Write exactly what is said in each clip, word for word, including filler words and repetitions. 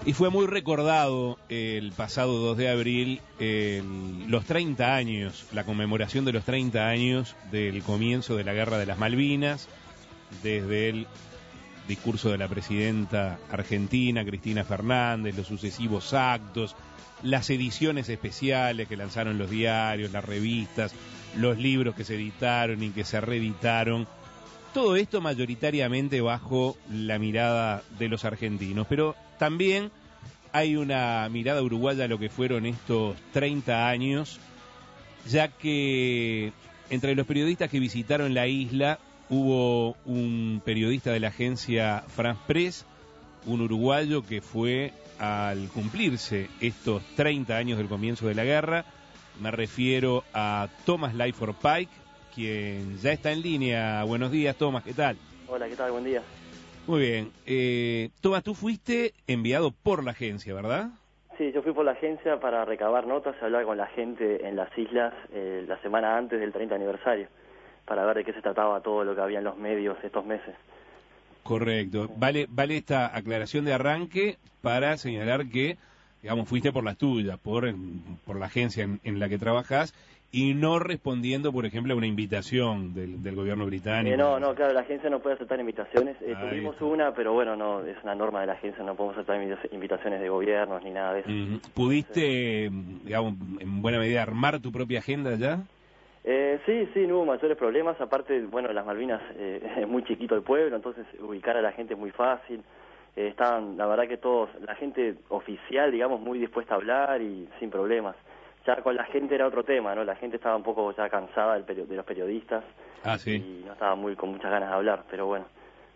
Y fue muy recordado el pasado dos de abril el, los treinta años, la conmemoración de los treinta años del comienzo de la Guerra de las Malvinas, desde el discurso de la presidenta argentina, Cristina Fernández, los sucesivos actos, las ediciones especiales que lanzaron los diarios, las revistas, los libros que se editaron y que se reeditaron. Todo esto mayoritariamente bajo la mirada de los argentinos, pero también hay una mirada uruguaya a lo que fueron estos treinta años, ya que entre los periodistas que visitaron la isla hubo un periodista de la agencia France Press, un uruguayo que fue al cumplirse estos treinta años del comienzo de la guerra. Me refiero a Thomas Lyford Pike, quien ya está en línea. Buenos días, Tomás, ¿qué tal? Hola, ¿qué tal? Buen día. Muy bien. Eh, Tomás, tú fuiste enviado por la agencia, ¿verdad? Sí, yo fui por la agencia para recabar notas y hablar con la gente en las islas eh, la semana antes del treinta aniversario, para ver de qué se trataba todo lo que había en los medios estos meses. Correcto. Vale, vale esta aclaración de arranque para señalar que, digamos, fuiste por las tuyas, por, por la agencia en, en la que trabajás, y no respondiendo, por ejemplo, a una invitación del, del gobierno británico. Eh, no, no, claro, la agencia no puede aceptar invitaciones. Eh, tuvimos una, pero bueno, no, es una norma de la agencia, no podemos aceptar invitaciones de gobiernos ni nada de eso. Uh-huh. ¿Pudiste, sí. digamos, en buena medida armar tu propia agenda ya? Eh, sí, sí, no hubo mayores problemas. Aparte, bueno, las Malvinas eh, es muy chiquito el pueblo, entonces ubicar a la gente es muy fácil. Eh, estaban, la verdad que todos, la gente oficial, digamos, muy dispuesta a hablar y sin problemas. Ya con la gente era otro tema, ¿no? La gente estaba un poco ya cansada del peri- de los periodistas. Ah, sí. Y no estaba muy con muchas ganas de hablar, pero bueno.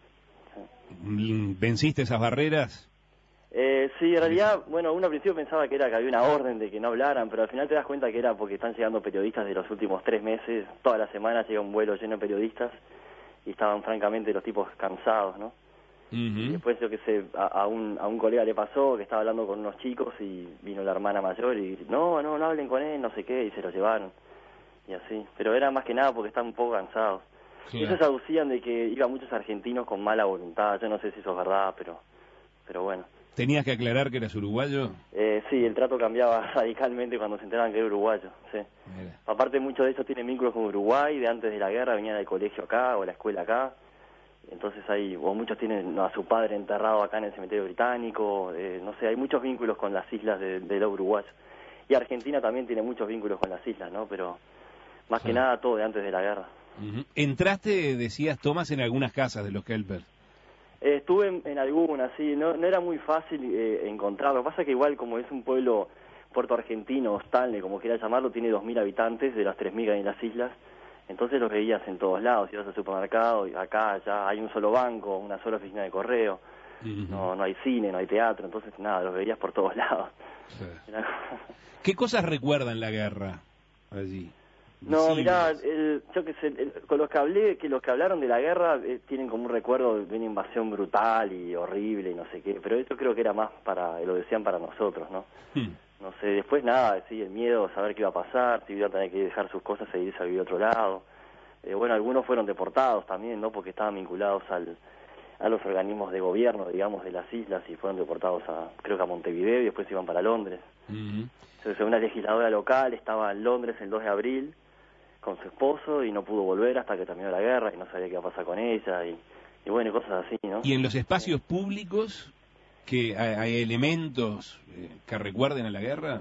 ¿Venciste esas barreras? Eh, sí, en realidad, bueno, uno al principio pensaba que era que había una orden de que no hablaran, pero al final te das cuenta que era porque están llegando periodistas de los últimos tres meses. Todas las semanas llega un vuelo lleno de periodistas y estaban francamente los tipos cansados, ¿no? Uh-huh. Y después, yo que sé, a, a, un, a un colega le pasó que estaba hablando con unos chicos y vino la hermana mayor y no, no, no hablen con él, no sé qué, y se lo llevaron. Y así, pero era más que nada porque estaban un poco cansados. Claro. Ellos aducían de que iban muchos argentinos con mala voluntad, yo no sé si eso es verdad, pero, pero bueno. ¿Tenías que aclarar que eras uruguayo? Eh, sí, el trato cambiaba radicalmente cuando se enteraban que era uruguayo, sí. Mira. Aparte, muchos de ellos tienen vínculos con Uruguay, de antes de la guerra venían del colegio acá o la escuela acá. Entonces hay, o muchos tienen no, a su padre enterrado acá en el cementerio británico, eh, no sé, hay muchos vínculos con las islas de, de los uruguayos. Y Argentina también tiene muchos vínculos con las islas, ¿no? Pero más sí. que nada todo de antes de la guerra. Uh-huh. ¿Entraste, decías, Tomás, en algunas casas de los Kelpers? Eh, estuve en, en algunas, sí, no, no era muy fácil eh, encontrarlo. Lo que pasa es que igual como es un pueblo puerto argentino, Stanley, como quiera llamarlo, tiene dos mil habitantes de las tres mil que hay en las islas. Entonces los veías en todos lados, ibas al supermercado, y acá, allá, hay un solo banco, una sola oficina de correo, uh-huh. no no hay cine, no hay teatro, entonces nada, los veías por todos lados. Sí. Era... ¿Qué cosas recuerdan la guerra allí? No, mirá, el, yo que sé, el, con los que hablé, que los que hablaron de la guerra eh, tienen como un recuerdo de una invasión brutal y horrible y no sé qué, pero eso creo que era más para, lo decían para nosotros, ¿no? Hmm. No sé, después nada, sí, el miedo, saber qué iba a pasar, si iba a tener que dejar sus cosas e irse a vivir a otro lado. Eh, bueno, algunos fueron deportados también, ¿no? Porque estaban vinculados al, a los organismos de gobierno, digamos, de las islas y fueron deportados a, creo que a Montevideo y después iban para Londres. Uh-huh. Entonces, una legisladora local estaba en Londres el dos de abril con su esposo y no pudo volver hasta que terminó la guerra y no sabía qué iba a pasar con ella y, y bueno, cosas así, ¿no? ¿Y en los espacios públicos que hay, hay elementos eh, que recuerden a la guerra?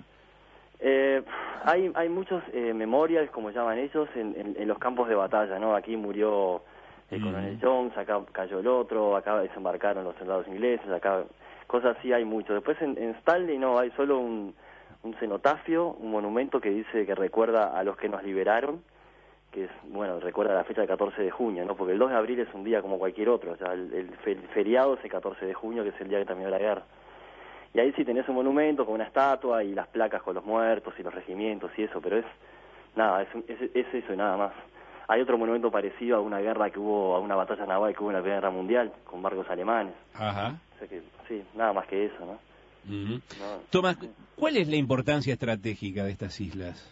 Eh, hay hay muchos eh, memorials, como llaman ellos, en, en, en los campos de batalla, ¿no? Aquí murió el mm. coronel Jones, acá cayó el otro, acá desembarcaron los soldados ingleses, acá cosas así hay mucho. Después en, en Stanley no, hay solo un, un cenotafio, un monumento que dice que recuerda a los que nos liberaron, que es, bueno, recuerda la fecha del catorce de junio, ¿no? Porque el dos de abril es un día como cualquier otro, o sea, el, el, el feriado es el catorce de junio, que es el día que terminó la guerra. Y ahí sí tenés un monumento con una estatua y las placas con los muertos y los regimientos y eso, pero es nada, es, es, es eso y nada más. Hay otro monumento parecido a una guerra que hubo, a una batalla naval que hubo en la Primera Guerra Mundial, con barcos alemanes. Ajá. O sea que, sí, nada más que eso, ¿no? Uh-huh. no. Tomás, ¿cuál es la importancia estratégica de estas islas?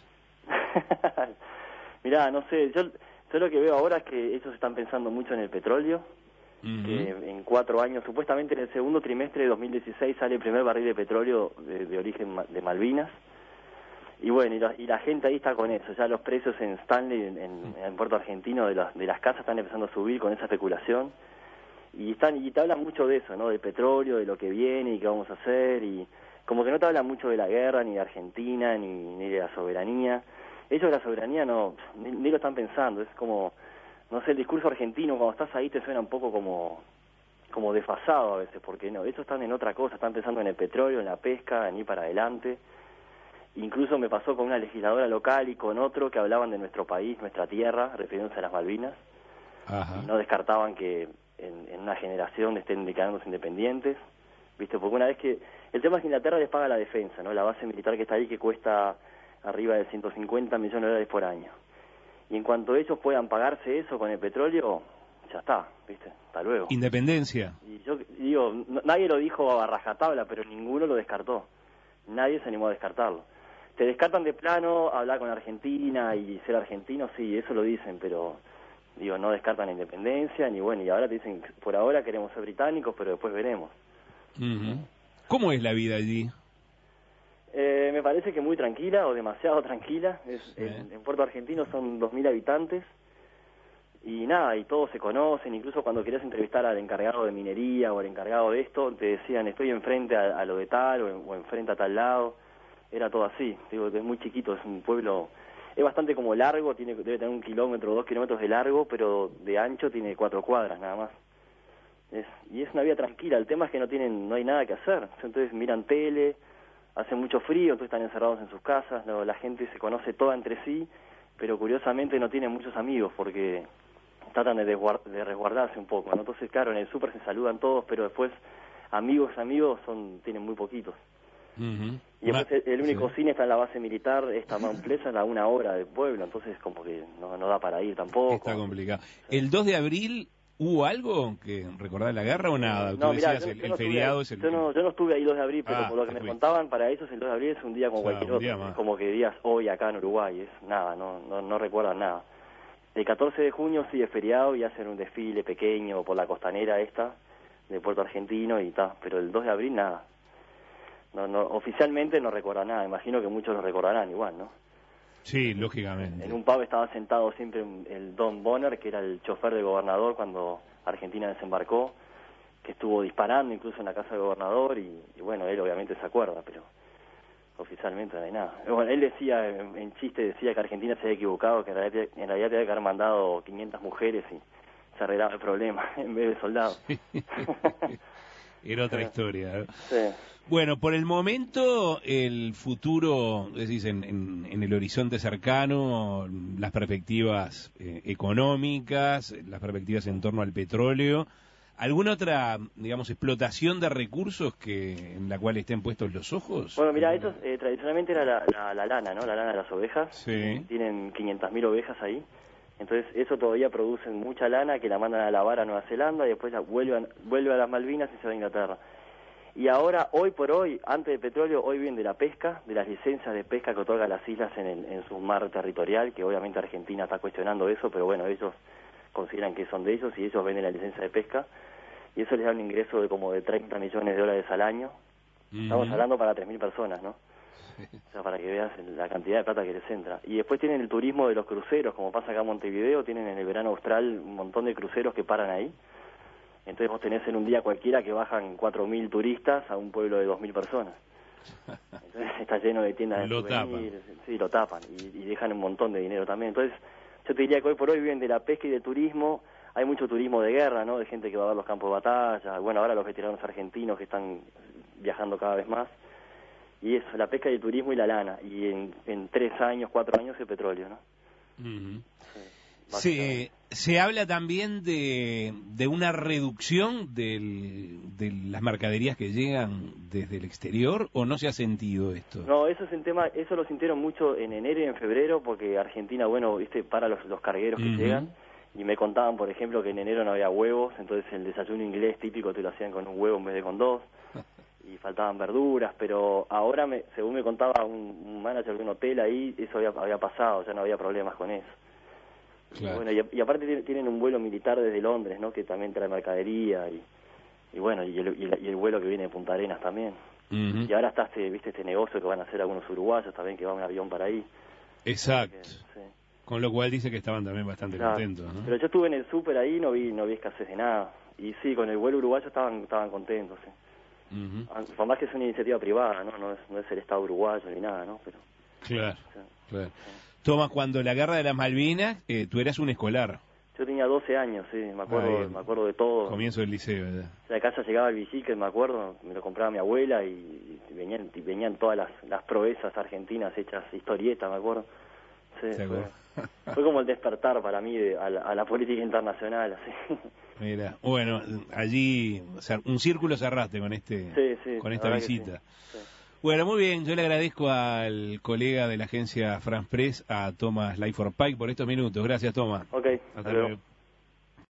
Mirá, no sé, yo, yo lo que veo ahora es que ellos están pensando mucho en el petróleo uh-huh. que en cuatro años, supuestamente en el segundo trimestre de dos mil dieciséis sale el primer barril de petróleo de, de origen de Malvinas. Y bueno, y la, y la gente ahí está con eso, ya los precios en Stanley, en, en, en Puerto Argentino, de las, de las casas están empezando a subir con esa especulación. Y están y te hablan mucho de eso, ¿no? Del petróleo, de lo que viene y qué vamos a hacer, y como que no te hablan mucho de la guerra, ni de Argentina, ni, ni de la soberanía. Ellos de la soberanía no, ni, ni lo están pensando, es como, no sé, el discurso argentino cuando estás ahí te suena un poco como, como desfasado a veces, porque no, ellos están en otra cosa, están pensando en el petróleo, en la pesca, en ir para adelante. Incluso me pasó con una legisladora local y con otro que hablaban de nuestro país, nuestra tierra, refiriéndose a las Malvinas. Ajá. Y no descartaban que en, en una generación estén declarándose independientes, ¿viste? Porque una vez que... El tema es que Inglaterra les paga la defensa, ¿no? La base militar que está ahí, que cuesta arriba de ciento cincuenta millones de dólares por año. Y en cuanto ellos puedan pagarse eso con el petróleo, ya está, ¿viste? Hasta luego. Independencia. Y yo digo, no, nadie lo dijo a rajatabla, pero ninguno lo descartó. Nadie se animó a descartarlo. Te descartan de plano hablar con Argentina y ser argentino, sí, eso lo dicen, pero digo, no descartan la independencia, ni bueno, y ahora te dicen, por ahora queremos ser británicos, pero después veremos. Uh-huh. ¿Cómo es la vida allí? Eh, me parece que muy tranquila, o demasiado tranquila. Es, sí. en, en Puerto Argentino son dos mil habitantes, y nada, y todos se conocen, incluso cuando querías entrevistar al encargado de minería o al encargado de esto, te decían, estoy enfrente a, a lo de tal, o, en, o enfrente a tal lado. Era todo así, digo, es muy chiquito, es un pueblo, es bastante como largo, tiene debe tener un kilómetro o dos kilómetros de largo, pero de ancho tiene cuatro cuadras nada más. Es, y es una vida tranquila, el tema es que no tienen, no hay nada que hacer, entonces miran tele, hace mucho frío, entonces están encerrados en sus casas, ¿no? La gente se conoce toda entre sí, pero curiosamente no tienen muchos amigos porque tratan de, de resguardarse un poco, ¿no? Entonces claro, en el súper se saludan todos, pero después amigos, amigos son tienen muy poquitos. Uh-huh. Y después el, el único sí. cine está en la base militar, esta Mount Pleasant, a una hora del pueblo, entonces como que no, no da para ir tampoco. Está complicado. ¿El dos de abril hubo algo que recordar la guerra o nada? No, Tú mirá, decías, yo, el, yo el no feriado estuve, es el... Yo no, yo no estuve ahí dos de abril, pero ah, por lo que me fuiste. contaban, para ellos el dos de abril es un día como o sea, cualquier otro. Es como que días hoy acá en Uruguay, es nada, no, no, no recuerdan nada. El catorce de junio sí es feriado y hacen un desfile pequeño por la costanera esta de Puerto Argentino y tal, pero el dos de abril nada. No, no, oficialmente no recuerda nada, imagino que muchos lo recordarán igual, ¿no? Sí, lógicamente. En un pub estaba sentado siempre el Don Bonner, que era el chofer del gobernador cuando Argentina desembarcó, que estuvo disparando incluso en la casa del gobernador y, y bueno, él obviamente se acuerda, pero oficialmente no hay nada. Bueno, él decía, en, en chiste decía que Argentina se había equivocado, que en realidad, en realidad tenía que haber mandado quinientas mujeres y se arreglaba el problema en vez de soldados. Era otra historia. ¿eh? Sí. Bueno, por el momento, el futuro, decís, en, en, en el horizonte cercano, las perspectivas eh, económicas, las perspectivas en torno al petróleo, ¿alguna otra, digamos, explotación de recursos que en la cual estén puestos los ojos? Bueno, mira, esto eh, tradicionalmente era la, la, la lana, ¿no? La lana de las ovejas. Sí. Tienen quinientas mil ovejas ahí. Entonces, eso todavía produce mucha lana que la mandan a lavar a Nueva Zelanda y después la vuelven, vuelve a las Malvinas y se va a Inglaterra. Y ahora, hoy por hoy, antes del petróleo, hoy viene de la pesca, de las licencias de pesca que otorgan las islas en, el, en su mar territorial, que obviamente Argentina está cuestionando eso, pero bueno, ellos consideran que son de ellos y ellos venden la licencia de pesca. Y eso les da un ingreso de como de treinta millones de dólares al año. Uh-huh. Estamos hablando para tres mil personas, ¿no? O sea, para que veas la cantidad de plata que les entra. Y después tienen el turismo de los cruceros, como pasa acá en Montevideo, tienen en el verano austral un montón de cruceros que paran ahí. Entonces vos tenés en un día cualquiera que bajan cuatro mil turistas a un pueblo de dos mil personas. Entonces está lleno de tiendas de lo souvenirs. tapan. Sí, lo tapan y, y dejan un montón de dinero también. Entonces yo te diría que hoy por hoy viven de la pesca y del turismo. Hay mucho turismo de guerra, ¿no? De gente que va a ver los campos de batalla. Bueno, ahora los veteranos argentinos que están viajando cada vez más. Y eso, la pesca y el turismo y la lana. Y en, en tres años, cuatro años el petróleo, ¿no? Uh-huh. Sí, se, se habla también de, de una reducción del, de las mercaderías que llegan desde el exterior, ¿o no se ha sentido esto? No, eso es un tema, eso lo sintieron mucho en enero y en febrero, porque Argentina, bueno, viste, para los, los cargueros que uh-huh. llegan. Y me contaban, por ejemplo, que en enero no había huevos, entonces el desayuno inglés típico te lo hacían con un huevo en vez de con dos. Y faltaban verduras, pero ahora, me, según me contaba un, un manager de un hotel ahí, eso había, había pasado, ya no había problemas con eso. Claro. Y, bueno, y, y aparte tienen un vuelo militar desde Londres, ¿no? Que también trae mercadería y, y bueno, y el, y, el, y el vuelo que viene de Punta Arenas también. Uh-huh. Y ahora está este, viste, este negocio que van a hacer algunos uruguayos también, que va un avión para ahí. Exacto. Que, sí. Con lo cual dice que estaban también bastante claro. contentos, ¿no? Pero yo estuve en el súper ahí y no vi, no vi escasez de nada. Y sí, con el vuelo uruguayo estaban estaban contentos, sí. Uh-huh. Por más que es una iniciativa privada, ¿no? No es, no es el Estado uruguayo ni nada, ¿no? Pero, claro, sí, claro. Sí. Tomás, cuando la guerra de las Malvinas, eh, tú eras un escolar. Yo tenía doce años, sí, me acuerdo, ah, me acuerdo de todo. Comienzo del liceo, ¿verdad? A la casa llegaba el bicicleta, me acuerdo, me lo compraba mi abuela y, y venían y venían todas las, las proezas argentinas hechas historietas, me acuerdo. Sí, fue, fue como el despertar para mí de, a, la, a la política internacional, así. Mira, bueno, allí, o sea, un círculo cerraste con este, sí, sí, con esta visita. Sí, sí. Bueno, muy bien, yo le agradezco al colega de la agencia France Press, a Tomás Lyford Pike, por estos minutos. Gracias, Tomás. Ok, hasta luego.